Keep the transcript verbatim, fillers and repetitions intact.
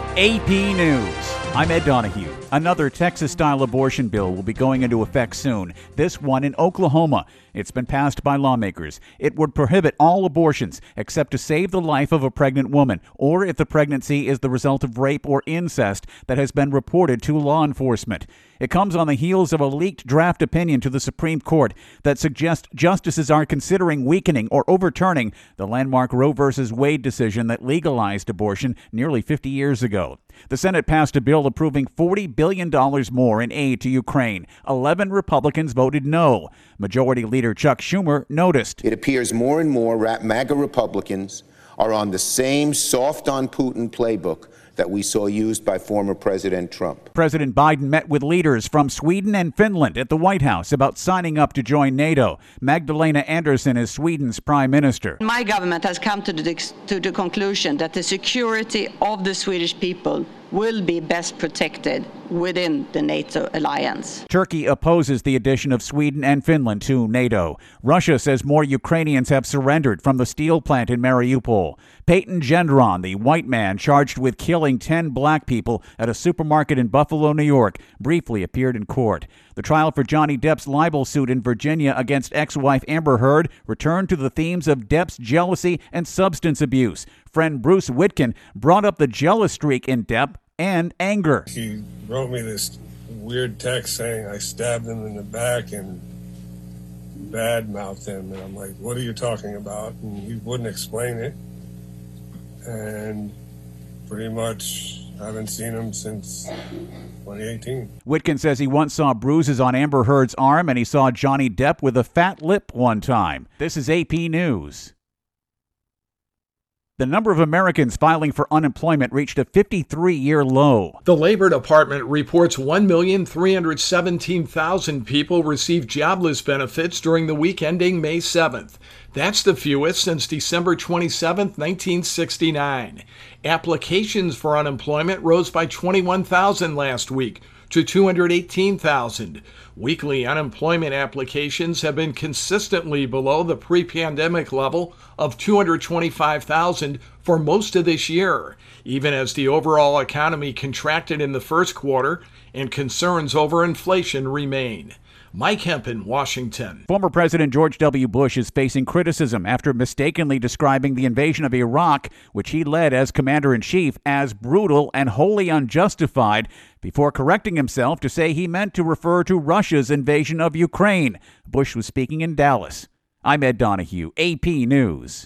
A P News. I'm Ed Donahue. Another Texas-style abortion bill will be going into effect soon, this one in Oklahoma. It's been passed by lawmakers. It would prohibit all abortions except to save the life of a pregnant woman, or if the pregnancy is the result of rape or incest that has been reported to law enforcement. It comes on the heels of a leaked draft opinion to the Supreme Court that suggests justices are considering weakening or overturning the landmark Roe v. Wade decision that legalized abortion nearly fifty years ago. The Senate passed a bill approving forty billion dollars more in aid to Ukraine. Eleven Republicans voted no. Majority Leader Chuck Schumer noticed. It appears more and more MAGA Republicans are on the same soft-on-Putin playbook that we saw used by former President Trump. President Biden met with leaders from Sweden and Finland at the White House about signing up to join NATO. Magdalena Andersson is Sweden's prime minister. My government has come to the, to the conclusion that the security of the Swedish people will be best protected within the NATO alliance. Turkey opposes the addition of Sweden and Finland to NATO. Russia says more Ukrainians have surrendered from the steel plant in Mariupol. Peyton Gendron, the white man charged with killing ten black people at a supermarket in Buffalo, New York, briefly appeared in court. The trial for Johnny Depp's libel suit in Virginia against ex-wife Amber Heard returned to the themes of Depp's jealousy and substance abuse. Friend Bruce Witkin brought up the jealous streak in Depp and anger. He wrote me this weird text saying I stabbed him in the back and bad-mouthed him. And I'm like, what are you talking about? And he wouldn't explain it. And pretty much I haven't seen him since twenty eighteen. Witkin says he once saw bruises on Amber Heard's arm and he saw Johnny Depp with a fat lip one time. This is A P News. The number of Americans filing for unemployment reached a fifty-three-year low. The Labor Department reports one million three hundred seventeen thousand people received jobless benefits during the week ending May seventh. That's the fewest since December twenty-seventh, nineteen sixty-nine. Applications for unemployment rose by twenty-one thousand last week to two hundred eighteen thousand. Weekly unemployment applications have been consistently below the pre-pandemic level of two hundred twenty-five thousand for most of this year, even as the overall economy contracted in the first quarter and concerns over inflation remain. Mike Hempen, Washington. Former President George W. Bush is facing criticism after mistakenly describing the invasion of Iraq, which he led as commander-in-chief, as brutal and wholly unjustified, before correcting himself to say he meant to refer to Russia's invasion of Ukraine. Bush was speaking in Dallas. I'm Ed Donahue, A P News.